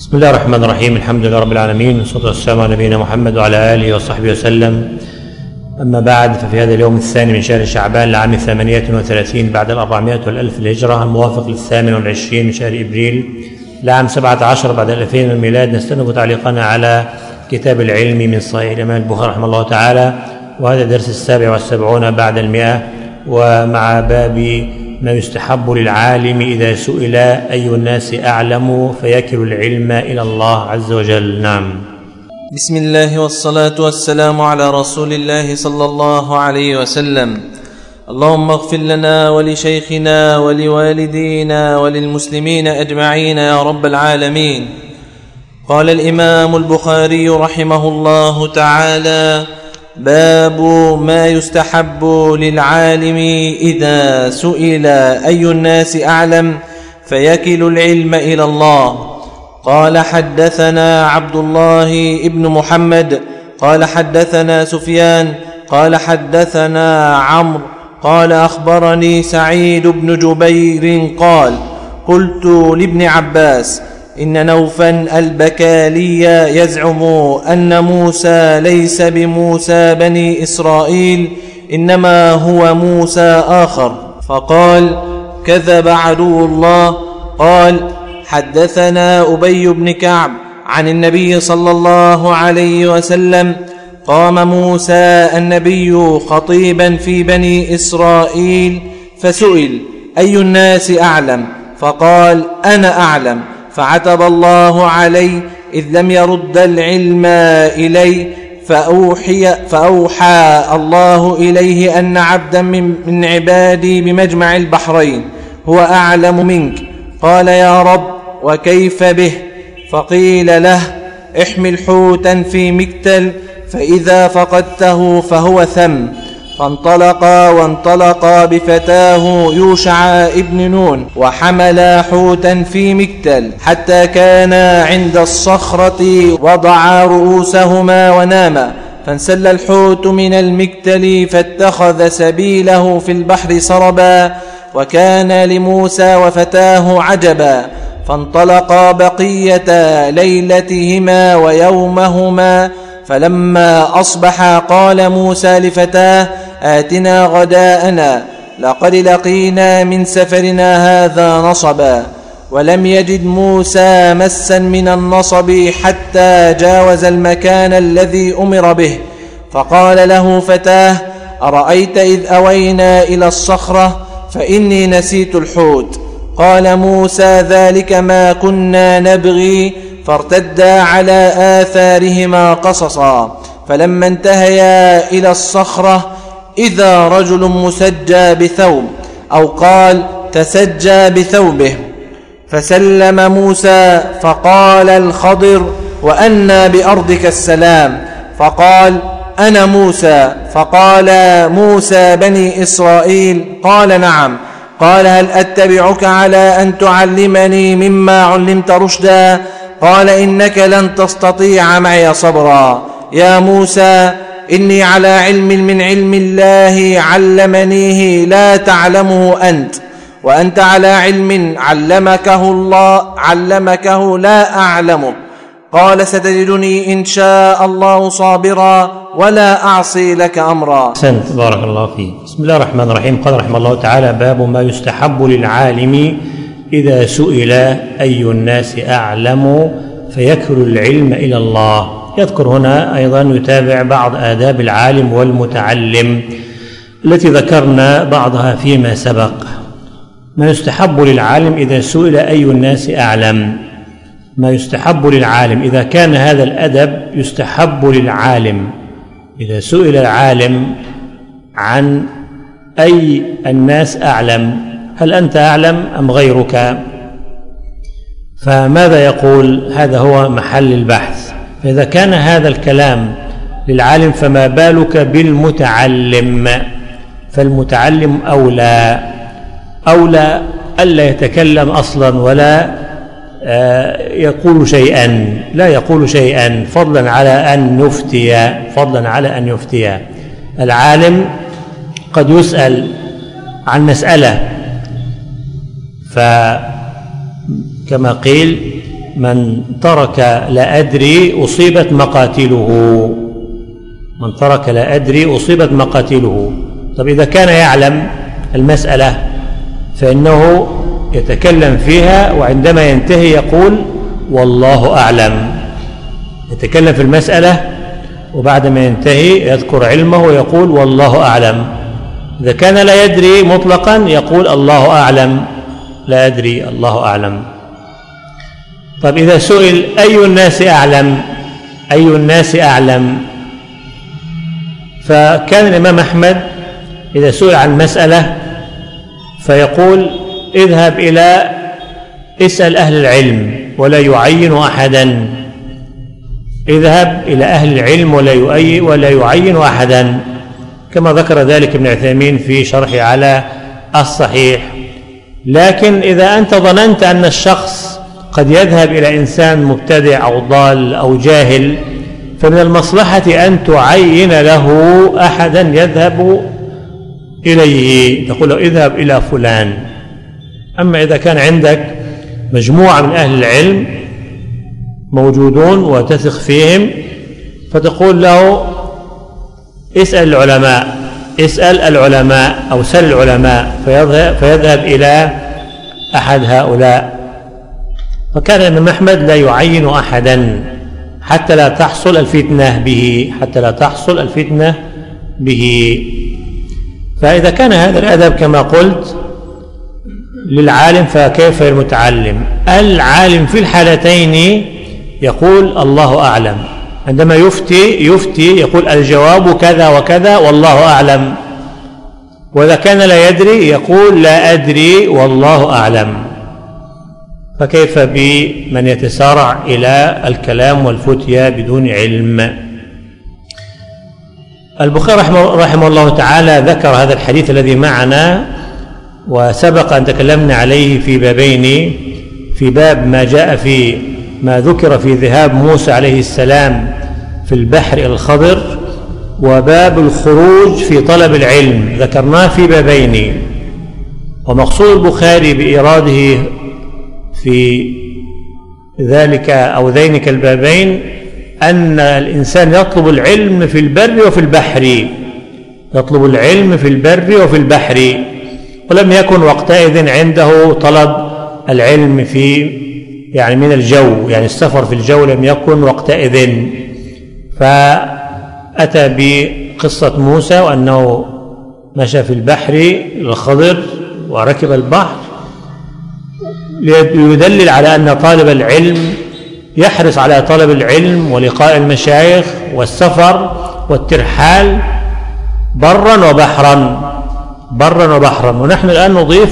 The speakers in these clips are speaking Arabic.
بسم الله الرحمن الرحيم. الحمد لله رب العالمين، والصلاة والسلام على نبينا محمد وعلى آله وصحبه وسلم. أما بعد، ففي هذا اليوم الثاني من شهر شعبان لعام 38 بعد 400 والألف الهجرة، الموافق لل28 من شهر إبريل لعام 17 بعد 2000 من الميلاد، نستأنف تعليقنا على كتاب العلم من صحيح الإمام البخاري رحمه الله تعالى، وهذا الدرس 77 بعد 100، ومع باب ما يستحب للعالم إذا سئل أي الناس أعلم فيكل العلم إلى الله عز وجل. نعم. بسم الله والصلاة والسلام على رسول الله صلى الله عليه وسلم. اللهم اغفر لنا ولشيخنا ولوالدينا وللمسلمين أجمعين يا رب العالمين. قال الإمام البخاري رحمه الله تعالى: باب ما يستحب للعالم إذا سئل أي الناس أعلم فيكل العلم إلى الله. قال: حدثنا عبد الله ابن محمد قال حدثنا سفيان قال حدثنا عمرو قال أخبرني سعيد بن جبير قال: قلت لابن عباس: إن نوفا البكالي يزعم أن موسى ليس بموسى بني إسرائيل، إنما هو موسى آخر. فقال: كذب عدو الله. قال: حدثنا أبي بن كعب عن النبي صلى الله عليه وسلم: قام موسى النبي خطيبا في بني إسرائيل فسئل: أي الناس أعلم؟ فقال: أنا أعلم. فعتب الله عليه إذ لم يرد العلم إليه، فأوحى الله إليه أن عبدا من عبادي بمجمع البحرين هو أعلم منك. قال: يا رب، وكيف به؟ فقيل له: احمل حوتا في مكتل، فإذا فقدته فهو ثم. وانطلقا بفتاه يوشع ابن نون، وحملا حوتا في مكتل حتى كانا عند الصخرة، وضعا رؤوسهما وناما. فانسل الحوت من المكتل فاتخذ سبيله في البحر سربا، وكان لموسى وفتاه عجبا. فانطلقا بقية ليلتهما ويومهما، فلما أصبحا قال موسى لفتاه: آتنا غداءنا، لقد لقينا من سفرنا هذا نصبا. ولم يجد موسى مسا من النصب حتى جاوز المكان الذي أمر به. فقال له فتاه: أرأيت إذ أوينا إلى الصخرة فإني نسيت الحوت. قال موسى: ذلك ما كنا نبغي. فارتدا على آثارهما قصصا. فلما انتهيا إلى الصخرة إذا رجل مسجى بثوب، أو قال تسجى بثوبه. فسلم موسى، فقال الخضر: وأنى بأرضك السلام؟ فقال: أنا موسى. فقال: موسى بني إسرائيل؟ قال: نعم. قال: هل أتبعك على أن تعلمني مما علمت رشدا؟ قال: إنك لن تستطيع معي صبرا. يا موسى، إني على علم من علم الله علمنيه لا تعلمه أنت، وأنت على علم علمكه الله علمكه لا أعلمه. قال: ستجدني إن شاء الله صابرا ولا أعصي لك أمرا. أحسنت، بارك الله فيك. بسم الله الرحمن الرحيم. قال رحمه الله تعالى: باب ما يستحب للعالم إذا سئل أي الناس أعلم فيكل العلم إلى الله. يذكر هنا أيضا يتابع بعض آداب العالم والمتعلم التي ذكرنا بعضها فيما سبق. ما يستحب للعالم إذا سئل أي الناس أعلم. ما يستحب للعالم، إذا كان هذا الأدب يستحب للعالم إذا سئل العالم عن أي الناس أعلم، هل أنت أعلم أم غيرك؟ فماذا يقول؟ هذا هو محل البحث. فإذا كان هذا الكلام للعالم فما بالك بالمتعلم؟ فالمتعلم أولى ألا يتكلم أصلا ولا يقول شيئا، لا يقول شيئا، فضلا على أن يفتي. العالم قد يسأل عن مسألة، فكما قيل: من ترك لا أدري أصيبت مقاتله، من ترك لا أدري أصيبت مقاتله. طب إذا كان يعلم المسألة فإنه يتكلم فيها، وعندما ينتهي يقول والله أعلم. يتكلم في المسألة وبعد ما ينتهي يذكر علمه ويقول والله أعلم. إذا كان لا يدري مطلقا يقول الله أعلم، لا أدري الله أعلم. طب إذا سئل أي الناس أعلم، أي الناس أعلم، فكان الإمام أحمد إذا سئل عن مسألة فيقول اذهب إلى اسأل أهل العلم ولا يعين أحدا، اذهب إلى أهل العلم ولا يعين أحدا، كما ذكر ذلك ابن عثيمين في شرحه على الصحيح. لكن إذا أنت ظننت أن الشخص قد يذهب إلى إنسان مبتدع أو ضال أو جاهل، فمن المصلحة أن تعين له أحدا يذهب إليه، تقول له اذهب إلى فلان. أما إذا كان عندك مجموعة من أهل العلم موجودون وتثق فيهم فتقول له اسأل العلماء، اسأل العلماء أو سل العلماء، فيذهب إلى أحد هؤلاء. فكان الإمام أحمد لا يعين أحدا حتى لا تحصل الفتنة به، حتى لا تحصل الفتنة به. فإذا كان هذا الأدب كما قلت للعالم فكيف المتعلم؟ العالم في الحالتين يقول الله أعلم، عندما يفتي يقول الجواب كذا وكذا والله أعلم، وإذا كان لا يدري يقول لا أدري والله أعلم. فكيف بمن يتسارع إلى الكلام والفتيا بدون علم؟ البخاري رحمه الله تعالى ذكر هذا الحديث الذي معنا، وسبق أن تكلمنا عليه في بابين، في باب ما جاء في ما ذكر في ذهاب موسى عليه السلام في البحر إلى الخضر، وباب الخروج في طلب العلم، ذكرناه في بابين. ومقصود البخاري بإيراده في ذلك أو ذينك البابين أن الإنسان يطلب العلم في البر وفي البحر، يطلب العلم في البر وفي البحر، ولم يكن وقتئذ عنده طلب العلم في يعني من الجو، يعني السفر في الجو لم يكن وقتئذ. فأتى بقصة موسى وأنه مشى في البحر الخضر وركب البحر، ليدلل على أن طالب العلم يحرص على طلب العلم ولقاء المشايخ والسفر والترحال برا وبحرا، برا وبحرا. ونحن الآن نضيف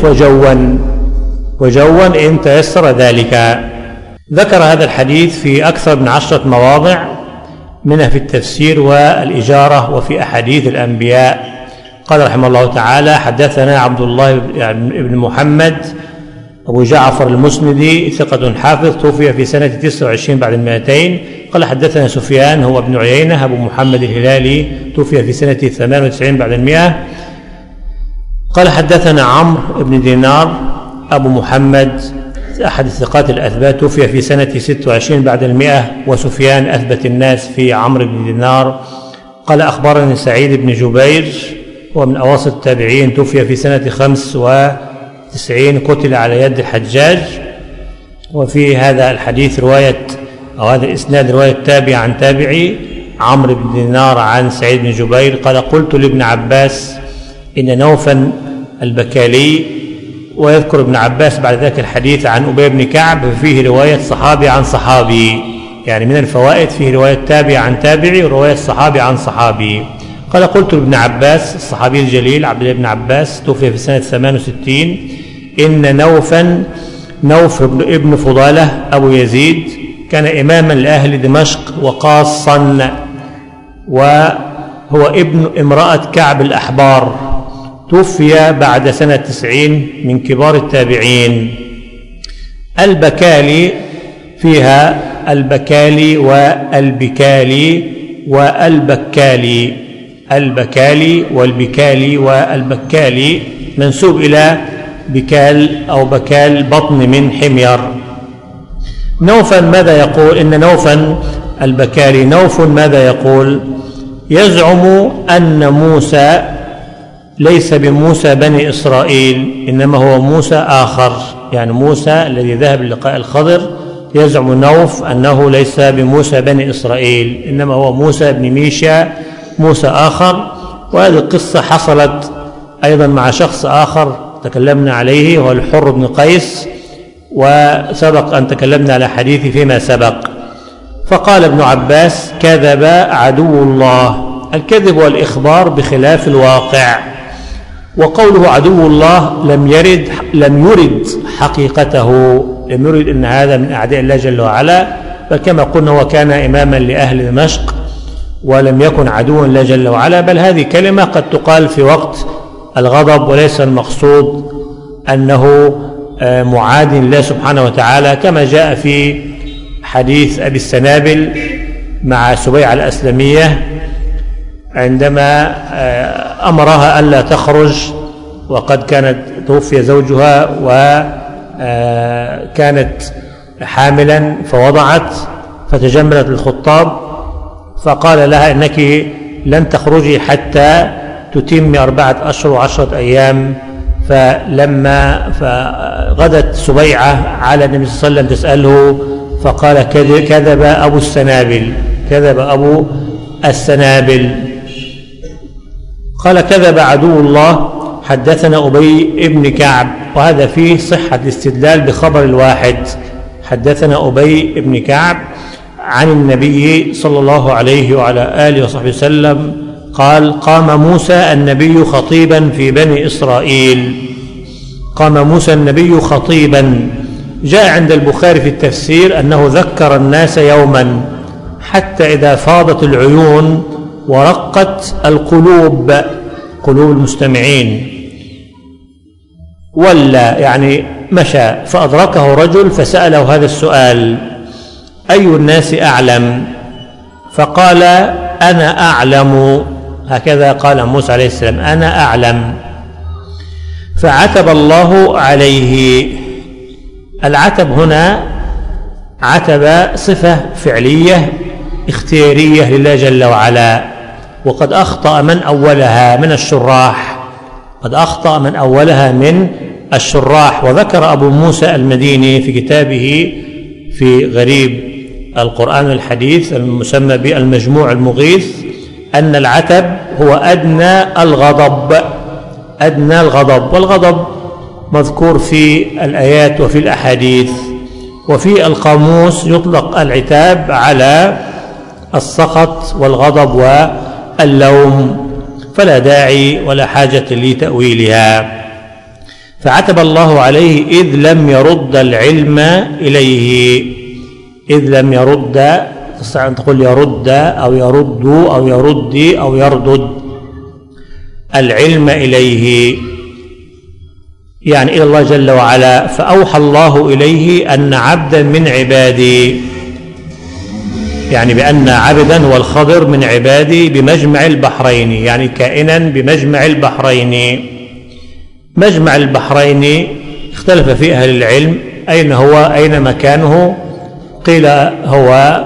وجوا إن تيسر ذلك. ذكر هذا الحديث في أكثر من 10 مواضع، منها في التفسير والإجارة وفي أحاديث الأنبياء. قال رحمه الله تعالى حدثنا عبد الله بن محمد أبو جعفر المسندي ثقة حافظ، توفي في سنة 29 بعد 200. قال حدثنا سفيان هو ابن عيينة أبو محمد الهلالي، توفي في سنة 98 بعد 100. قال حدثنا عمرو بن دينار أبو محمد أحد الثقات الأثبات، توفي في سنة 26 بعد 100. وسفيان أثبت الناس في عمرو بن دينار. قال أخبرني سعيد بن جبير ومن أواسط التابعين، توفي في سنة 95، قتل على يد الحجاج. وفي هذا الحديث رواية أو هذا الإسناد رواية تابع عن تابعي عمرو بن دينار عن سعيد بن جبير قال قلت لابن عباس إن نوفا البكالي، ويذكر ابن عباس بعد ذلك الحديث عن أبي بن كعب، فيه رواية صحابي عن صحابي، يعني من الفوائد فيه رواية تابع عن تابعي ورواية صحابي عن صحابي. قال قلت لابن عباس الصحابي الجليل عبد الله بن عباس، توفي في سنة 68، إن نوف ابن فضالة أبو يزيد كان إماما لأهل دمشق وقاصا، وهو ابن امرأة كعب الأحبار، توفي بعد سنة 90، من كبار التابعين. البكالي فيها البكالي والبكالي والبكالي، البكالي والبكالي والبكالي منسوب إلى بكال أو بكال بطن من حمير. نوفا ماذا يقول؟ إن نوفا البكالي نوف ماذا يقول؟ يزعم أن موسى ليس بموسى بني إسرائيل، إنما هو موسى آخر، يعني موسى الذي ذهب للقاء الخضر يزعم نوف أنه ليس بموسى بني إسرائيل، إنما هو موسى بن ميشا، موسى آخر. وهذه القصة حصلت أيضا مع شخص آخر تكلمنا عليه، هو الحر بن قيس، وسبق أن تكلمنا على حديثه فيما سبق. فقال ابن عباس: كذب عدو الله. الكذب والإخبار بخلاف الواقع، وقوله عدو الله لم يرد حقيقته، لم يرد أن هذا من أعداء الله جل وعلا، بل كما قلنا هو كان إماما لأهل دمشق ولم يكن عدوا لله جل وعلا، بل هذه كلمة قد تقال في وقت الغضب، وليس المقصود أنه معاد لله سبحانه وتعالى، كما جاء في حديث أبي السنابل مع سبيعة الأسلمية عندما أمرها ألا تخرج وقد كانت توفي زوجها وكانت حاملا فوضعت فتجملت الخطاب، فقال لها: إنك لن تخرجي حتى تتم 4 أشهر و10 أيام. فلما فغدت سبيعة على النبي صلى الله عليه وسلم تسأله، فقال: كذب أبو السنابل، كذب أبو السنابل. قال: كذب عدو الله. حدثنا أبي بن كعب، وهذا فيه صحة الاستدلال بخبر الواحد. حدثنا أبي بن كعب عن النبي صلى الله عليه وعلى آله وصحبه وسلم قال: قام موسى النبي خطيبا في بني إسرائيل. قام موسى النبي خطيبا. جاء عند البخاري في التفسير أنه ذكر الناس يوما حتى إذا فاضت العيون ورقت القلوب، قلوب المستمعين، ولا يعني مشى، فأدركه رجل فسأله هذا السؤال: أي الناس أعلم؟ فقال: أنا أعلم. هكذا قال موسى عليه السلام: أنا أعلم. فعتب الله عليه. العتب هنا عتب صفة فعلية اختيارية لله جل وعلا، وقد أخطأ من أولها من الشراح، قد أخطأ من أولها من الشراح. وذكر أبو موسى المديني في كتابه في غريب القرآن الحديث المسمى بالمجموع المغيث أن العتب هو أدنى الغضب، أدنى الغضب. والغضب مذكور في الآيات وفي الأحاديث، وفي القاموس يطلق العتاب على السخط والغضب واللوم، فلا داعي ولا حاجة لتأويلها. فعتب الله عليه إذ لم يرد العلم إليه، إذ لم يرد، تستطيع أن تقول يرد أو يرد أو يردي أو يردد العلم إليه، يعني إلى الله جل وعلا. فأوحى الله إليه أن عبدا من عبادي، يعني بأن عبدا والخضر من عبادي بمجمع البحرين، يعني كائنا بمجمع البحرين. مجمع البحرين اختلف فيه أهل العلم أين هو، أين مكانه. قيل هو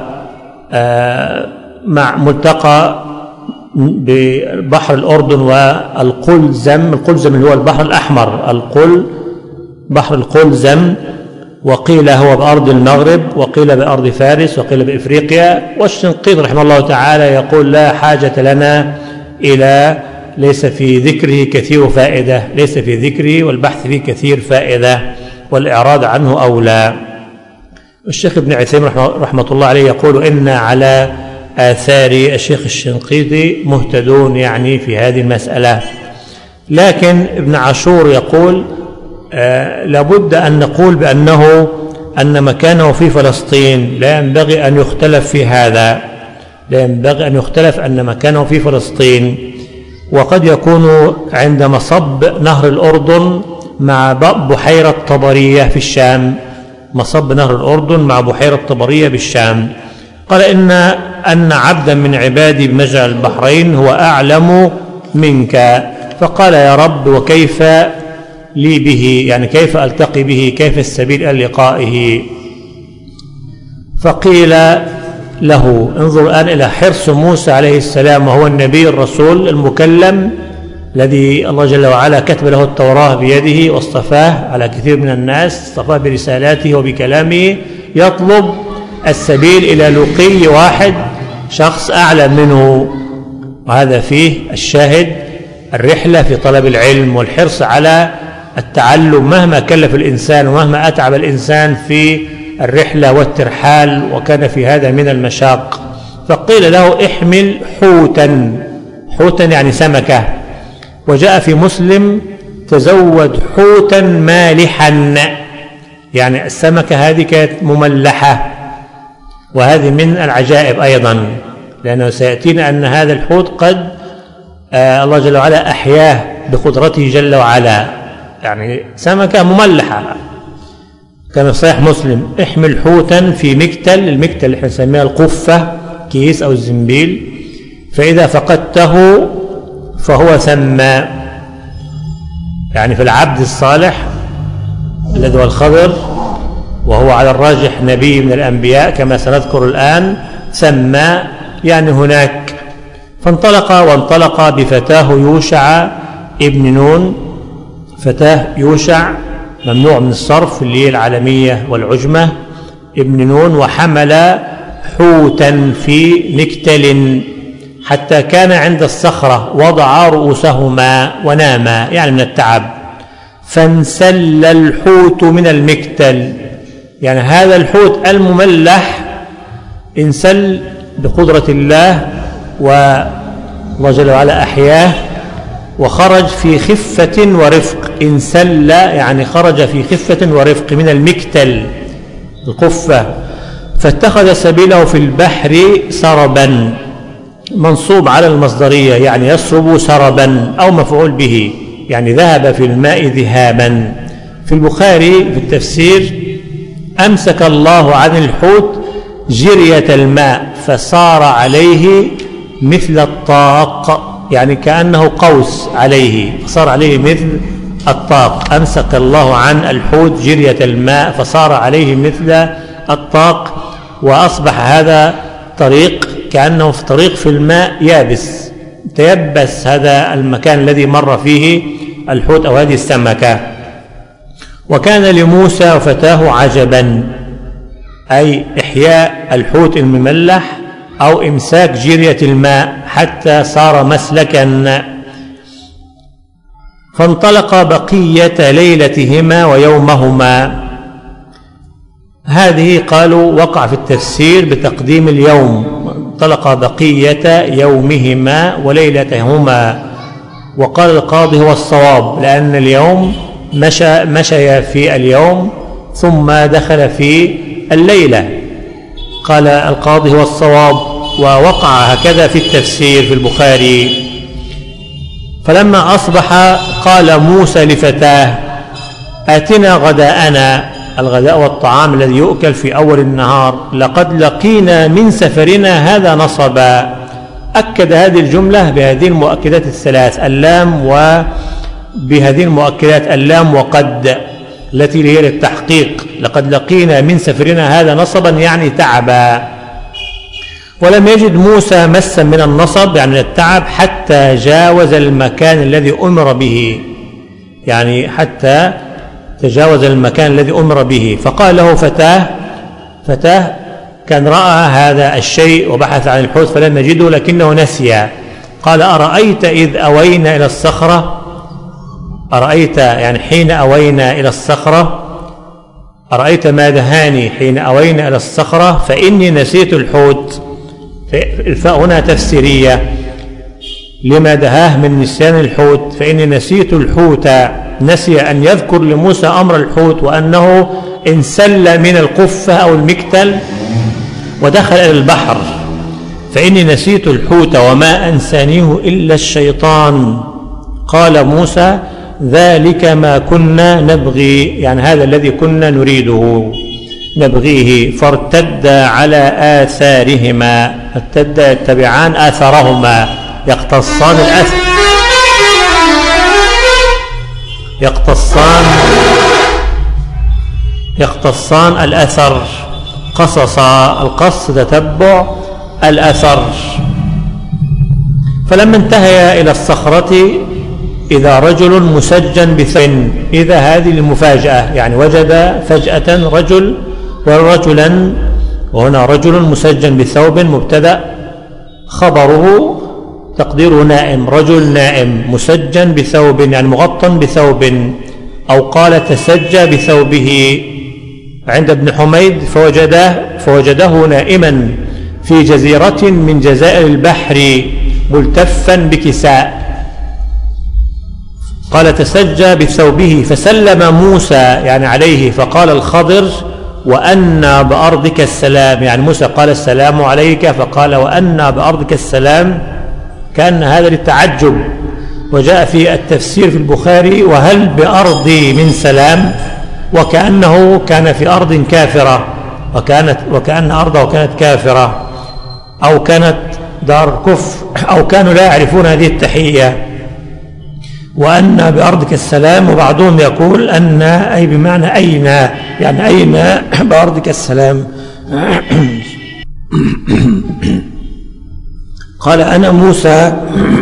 مع ملتقى ببحر الأردن والقلزم، القلزم اللي هو البحر الأحمر، بحر القلزم، وقيل هو بأرض المغرب، وقيل بأرض فارس، وقيل بإفريقيا. والشنقيط رحمه الله تعالى يقول: لا حاجة لنا إلى، ليس في ذكره كثير فائدة، ليس في ذكره والبحث فيه كثير فائدة، والإعراض عنه أولى. الشيخ ابن عثيمين رحمة الله عليه يقول: إن على آثار الشيخ الشنقيطي مهتدون، يعني في هذه المسألة. لكن ابن عاشور يقول: لابد أن نقول بأنه أن مكانه في فلسطين، لا ينبغي أن يختلف في هذا، لا ينبغي أن يختلف أن مكانه في فلسطين، وقد يكون عند مصب نهر الأردن مع بحيرة طبرية في الشام، مصب نهر الأردن مع بحيرة طبرية بالشام. قال: أن عبدا من عبادي بمجرى البحرين هو أعلم منك. فقال: يا رب، وكيف لي به، يعني كيف ألتقي به، كيف السبيل إلى لقائه؟ فقيل له انظر الآن إلى حرص موسى عليه السلام، وهو النبي الرسول المكلم الذي الله جل وعلا كتب له التوراة بيده واصطفاه على كثير من الناس، اصطفاه برسالاته وبكلامه، يطلب السبيل إلى لقي واحد شخص أعلى منه. وهذا فيه الشاهد الرحلة في طلب العلم والحرص على التعلم مهما كلف الإنسان ومهما أتعب الإنسان في الرحلة والترحال، وكان في هذا من المشاق. فقيل له احمل حوتا، حوتا يعني سمكة، وجاء في مسلم تزود حوتا مالحا، يعني السمكة هذه كانت مملحة، وهذه من العجائب أيضا، لأنه سيأتينا أن هذا الحوت قد الله جل وعلا أحياه بقدرته جل وعلا، يعني سمكة مملحة. كان في صحيح مسلم احمل حوتا في مكتل، المكتل اللي احنا نسميها القفة، كيس أو الزنبيل، فإذا فقدته فهو ثم، يعني في العبد الصالح الذي هو الخضر، وهو على الراجح نبي من الأنبياء كما سنذكر الآن، ثم يعني هناك. وانطلق بفتاه يوشع ابن نون، فتاه يوشع ممنوع من الصرف اللي هي العالمية والعجمة، ابن نون، وحمل حوتا في مكتل حتى كان عند الصخرة، وضع رؤوسهما وناما، يعني من التعب، فانسل الحوت من المكتل، يعني هذا الحوت المملح انسل بقدرة الله، والله جل وعلا أحياه، وخرج في خفة ورفق. انسل يعني خرج في خفة ورفق من المكتل القفة، فاتخذ سبيله في البحر سربا، منصوب على المصدرية، يعني يسرب سربا أو مفعول به، يعني ذهب في الماء ذهابا. في البخاري في التفسير أمسك الله عن الحوت جرية الماء فصار عليه مثل الطاق، يعني كأنه قوس عليه، فصار عليه مثل الطاق. أمسك الله عن الحوت جرية الماء فصار عليه مثل الطاق، وأصبح هذا طريق كأنه في طريق في الماء يابس، تيبس هذا المكان الذي مر فيه الحوت أو هذه السمكة. وكان لموسى وفتاه عجبا، أي إحياء الحوت المملح أو إمساك جرية الماء حتى صار مسلكا. فانطلق بقية ليلتهما ويومهما. هذه قالوا وقع في التفسير بتقديم اليوم، انطلق بقية يومهما وليلتهما، وقال القاضي هو الصواب، لأن اليوم مشى في اليوم ثم دخل في الليلة. قال القاضي هو الصواب، ووقع هكذا في التفسير في البخاري. فلما أصبح قال موسى لفتاه آتنا غداءنا، الغداء والطعام الذي يؤكل في أول النهار، لقد لقينا من سفرنا هذا نصبا. أكد هذه الجملة بهذه المؤكدات الثلاث، اللام، وبهذه المؤكدات اللام وقد التي هي للتحقيق، لقد لقينا من سفرنا هذا نصبا يعني تعبا. ولم يجد موسى مسا من النصب يعني التعب حتى جاوز المكان الذي أمر به، يعني حتى تجاوز المكان الذي أمر به. فقال له فتاه كان رأى هذا الشيء وبحث عن الحوت فلم يجده لكنه نسي. قال أرأيت إذ أوينا إلى الصخرة، أرأيت يعني حين أوينا إلى الصخرة، أرأيت ما دهاني حين أوينا إلى الصخرة فإني نسيت الحوت. الفاء هنا تفسيرية لما دهاه من نسيان الحوت، فإني نسيت الحوت، نسي أن يذكر لموسى أمر الحوت وأنه انسل من القفة أو المكتل ودخل إلى البحر، فإني نسيت الحوت وما أنسانيه إلا الشيطان. قال موسى ذلك ما كنا نبغي، يعني هذا الذي كنا نريده نبغيه. فارتد على آثارهما، ارتد يتبعان آثارهما، يقتصان الأثر، يقتصان الأثر، قصص، القص تتبع الأثر. فلما انتهي إلى الصخرة إذا رجل مسجن بثوب، إذا هذه المفاجأة، يعني وجد فجأة رجل ورجلا، وهنا رجل مسجن بثوب مبتدأ، خبره تقديره نائم، رجل نائم مسجن بثوب يعني مغطى بثوب، أو قال تسجى بثوبه عند ابن حميد فوجده نائما في جزيرة من جزائر البحر ملتفا بكساء، قال تسجى بثوبه فسلم موسى يعني عليه، فقال الخضر وأنى بأرضك السلام، يعني موسى قال السلام عليك فقال وأنى بأرضك السلام، كأن هذا للتعجب. وجاء في التفسير في البخاري وهل بأرضي من سلام، وكأنه كان في أرض كافرة، وكأن أرضه كانت كافرة أو كانت دار كفر، أو كانوا لا يعرفون هذه التحية. وأن بأرضك السلام، وبعضهم يقول أن أي بمعنى أين، يعني أين بأرضك السلام. قال أنا موسى،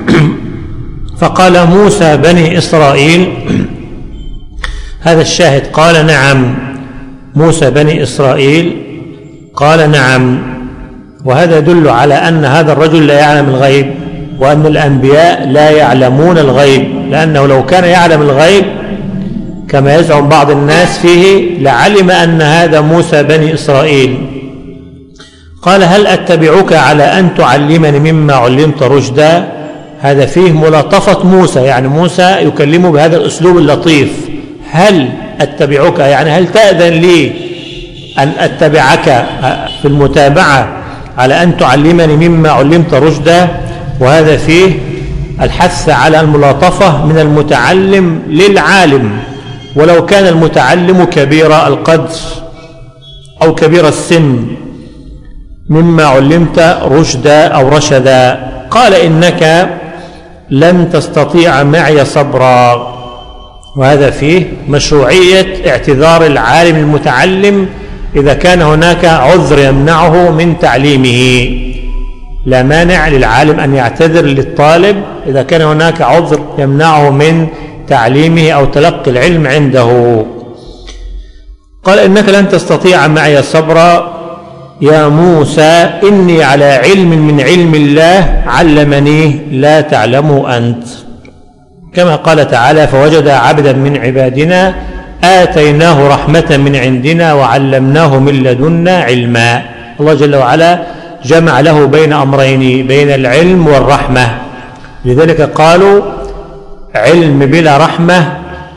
فقال موسى بني إسرائيل، هذا الشاهد، قال نعم موسى بني إسرائيل، قال نعم. وهذا يدل على أن هذا الرجل لا يعلم الغيب، وأن الأنبياء لا يعلمون الغيب، لأنه لو كان يعلم الغيب كما يزعم بعض الناس فيه لعلم أن هذا موسى بني إسرائيل. قال هل أتبعك على أن تعلمني مما علمت رشدا، هذا فيه ملاطفة موسى، يعني موسى يكلمه بهذا الأسلوب اللطيف، هل أتبعك يعني هل تأذن لي أن أتبعك في المتابعة على أن تعلمني مما علمت رشدا، وهذا فيه الحث على الملاطفة من المتعلم للعالم، ولو كان المتعلم كبير القدر أو كبير السن، مما علمت رشدا أو رشدا. قال إنك لن تستطيع معي صبرا، وهذا فيه مشروعية اعتذار العالم المتعلم إذا كان هناك عذر يمنعه من تعليمه، لا مانع للعالم أن يعتذر للطالب إذا كان هناك عذر يمنعه من تعليمه أو تلقي العلم عنده. قال إنك لن تستطيع معي صبرا يا موسى إني على علم من علم الله علمني لا تعلمه أنت، كما قال تعالى فوجد عبدا من عبادنا آتيناه رحمة من عندنا وعلمناه من لدنا علما. الله جل وعلا جمع له بين أمرين، بين العلم والرحمة، لذلك قالوا علم بلا رحمة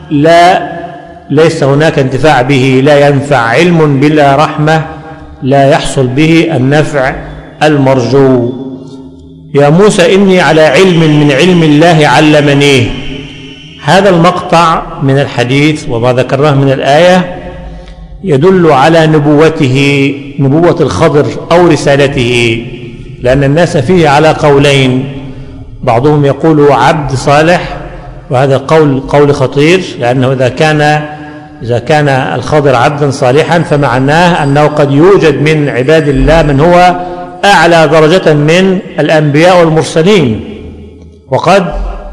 ليس هناك انتفاع به، لا ينفع، علم بلا رحمة لا يحصل به النفع المرجو. يا موسى إني على علم من علم الله علمنيه، هذا المقطع من الحديث وما ذكرناه من الآية يدل على نبوته، نبوة الخضر أو رسالته، لأن الناس فيه على قولين، بعضهم يقول عبد صالح، وهذا قول خطير، لأنه إذا كان الخضر عبدا صالحا فمعناه أنه قد يوجد من عباد الله من هو أعلى درجة من الأنبياء والمرسلين، وقد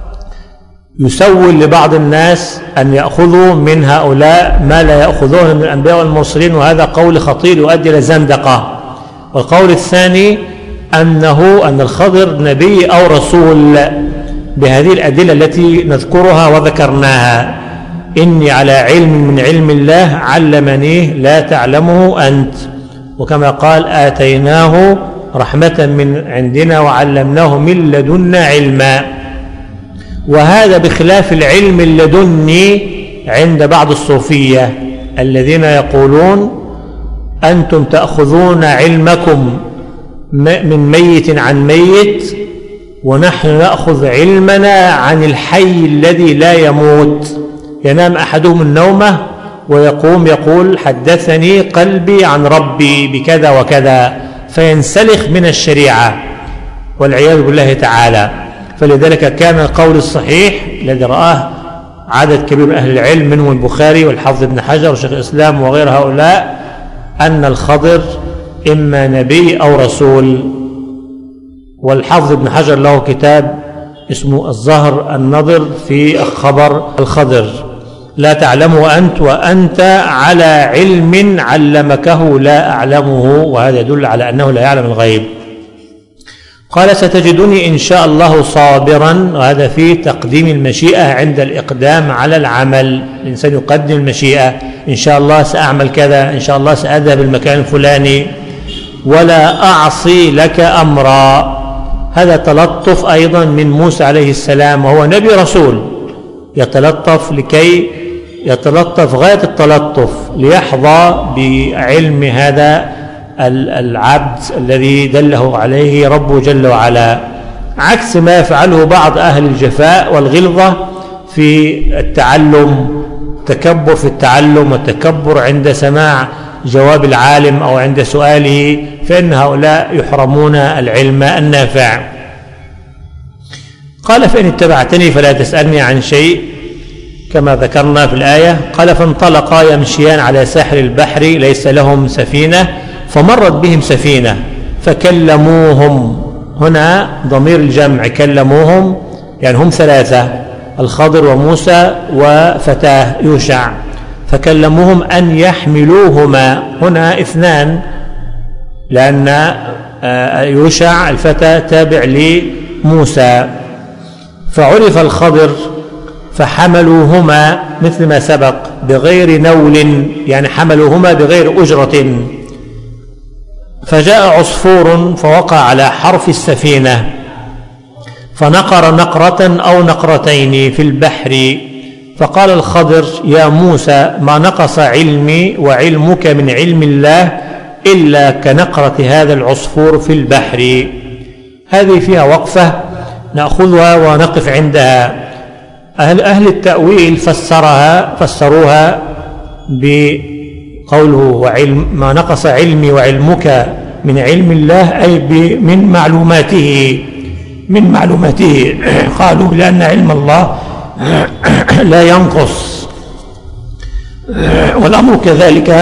يسول لبعض الناس أن يأخذوا من هؤلاء ما لا يأخذون من الأنبياء والمرسلين، وهذا قول خطير يؤدي إلى زندقة. والقول الثاني أن الخضر نبي أو رسول بهذه الأدلة التي نذكرها وذكرناها، إني على علم من علم الله علمنيه لا تعلمه أنت، وكما قال آتيناه رحمة من عندنا وعلمناه من لدنا علما. وهذا بخلاف العلم اللدني عند بعض الصوفية الذين يقولون أنتم تأخذون علمكم من ميت عن ميت، ونحن نأخذ علمنا عن الحي الذي لا يموت. ينام أحدهم النومة ويقوم يقول حدثني قلبي عن ربي بكذا وكذا، فينسلخ من الشريعة والعياذ بالله تعالى. فلذلك كان القول الصحيح الذي رآه عدد كبير من أهل العلم منهم البخاري والحافظ ابن حجر وشيخ الإسلام وغير هؤلاء أن الخضر إما نبي أو رسول. والحافظ ابن حجر له كتاب اسمه الزهر النضر في خبر الخضر: لا تعلمه أنت وأنت على علم علمكه لا أعلمه. وهذا يدل على أنه لا يعلم الغيب. قال: ستجدني إن شاء الله صابرا. وهذا في تقديم المشيئة عند الإقدام على العمل. الإنسان يقدم المشيئة: إن شاء الله سأعمل كذا، إن شاء الله سأذهب المكان الفلاني، ولا أعصي لك أمرا. هذا تلطف أيضا من موسى عليه السلام، وهو نبي رسول، يتلطف لكي يتلطف غاية التلطف ليحظى بعلم هذا العبد الذي دله عليه ربه جل وعلا، عكس ما يفعله بعض أهل الجفاء والغلظة في التعلم، تكبر في التعلم والتكبر عند سماع جواب العالم أو عند سؤاله، فإن هؤلاء يحرمون العلم النافع. قال: فإن اتبعتني فلا تسألني عن شيء، كما ذكرنا في الآية. قال: فانطلقا يمشيان على ساحل البحر ليس لهم سفينة، فمرت بهم سفينة فكلموهم. هنا ضمير الجمع، كلموهم يعني هم ثلاثة: الخضر وموسى وفتاه يوشع. فكلموهم أن يحملوهما. هنا اثنان، لأن يوشع الفتى تابع لموسى. فعرف الخضر فحملوهما مثل ما سبق بغير نول، يعني حملوهما بغير أجرة. فجاء عصفور فوقع على حرف السفينة فنقر نقرة أو نقرتين في البحر. فقال الخضر: يا موسى، ما نقص علمي وعلمك من علم الله إلا كنقرة هذا العصفور في البحر. هذه فيها وقفة نأخذها ونقف عندها. أهل التأويل فسروها بقوله ما نقص علمي وعلمك من علم الله، أي من معلوماته قالوا لأن علم الله لا ينقص، والأمر كذلك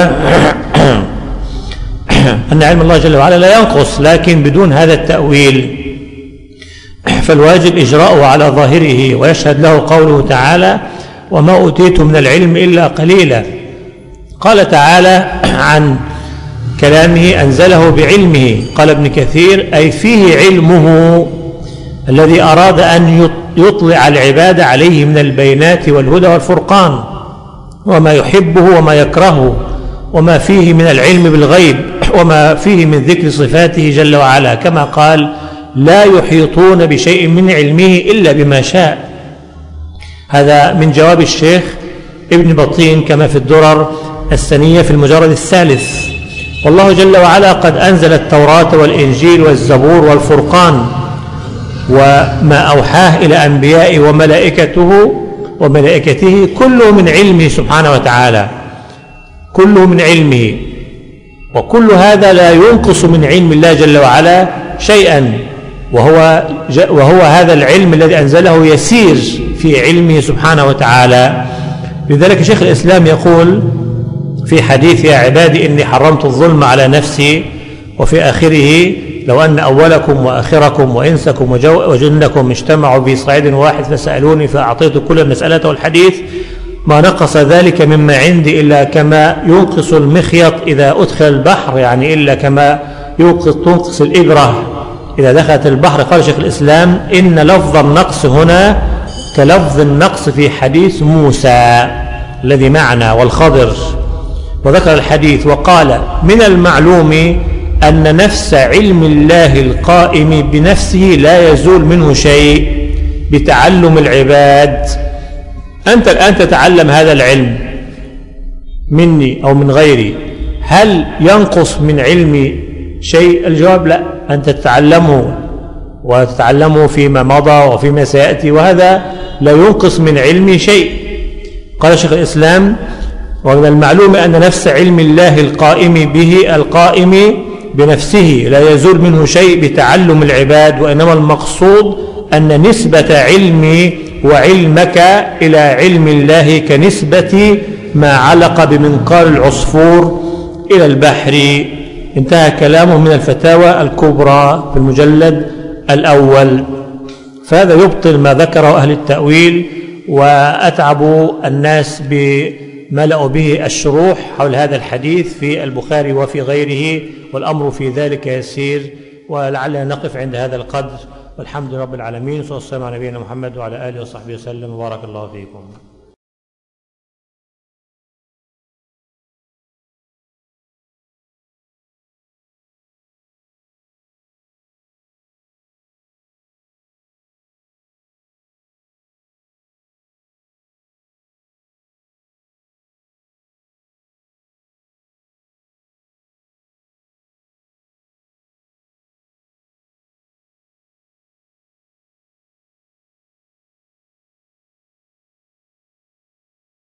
أن علم الله جل وعلا لا ينقص، لكن بدون هذا التأويل. فالواجب إجراؤه على ظاهره، ويشهد له قوله تعالى: وما أوتيتم من العلم إلا قليلا. قال تعالى عن كلامه: أنزله بعلمه. قال ابن كثير: أي فيه علمه الذي أراد أن يطلع العباد عليه من البينات والهدى والفرقان، وما يحبه وما يكرهه، وما فيه من العلم بالغيب، وما فيه من ذكر صفاته جل وعلا، كما قال: لا يحيطون بشيء من علمه إلا بما شاء. هذا من جواب الشيخ ابن بطين كما في الدرر السنية في المجرد الثالث. والله جل وعلا قد أنزل التوراة والإنجيل والزبور والفرقان وما أوحاه إلى أنبيائه وملائكته كله من علمه سبحانه وتعالى، كله من علمه، وكل هذا لا ينقص من علم الله جل وعلا شيئا، وهو هذا العلم الذي أنزله يسير في علمه سبحانه وتعالى. لذلك شيخ الإسلام يقول في حديث: يا عبادي إني حرمت الظلم على نفسي، وفي آخره: لو أن أولكم وآخركم وإنسكم وجنكم اجتمعوا في صعيد واحد فسألوني فأعطيت كل المسألة والحديث ما نقص ذلك مما عندي إلا كما ينقص المخيط إذا أدخل البحر، يعني إلا كما تنقص الإبرة إذا دخلت البحر. قال شيخ الإسلام: إن لفظ النقص هنا كلفظ النقص في حديث موسى الذي معنا والخضر. وذكر الحديث وقال: من المعلوم أن نفس علم الله القائم بنفسه لا يزول منه شيء بتعلم العباد. أنت الآن تتعلم هذا العلم مني أو من غيري، هل ينقص من علمي شيء؟ الجواب لا، أنت تتعلمه وتتعلمه فيما مضى وفيما سيأتي، وهذا لا ينقص من علمي شيء. قال شيخ الإسلام: ومن المعلوم أن نفس علم الله القائم بنفسه لا يزول منه شيء بتعلم العباد، وإنما المقصود أن نسبة علمي وعلمك إلى علم الله كنسبة ما علق بمنقار العصفور إلى البحر، انتهى كلامه من الفتاوى الكبرى في المجلد الأول. فهذا يبطل ما ذكره أهل التأويل وأتعب الناس بملأوا به الشروح حول هذا الحديث في البخاري وفي غيره، والأمر في ذلك يسير. ولعلنا نقف عند هذا القدر، والحمد لله رب العالمين، صلى الله على نبينا محمد وعلى آله وصحبه وسلم، وبارك الله فيكم.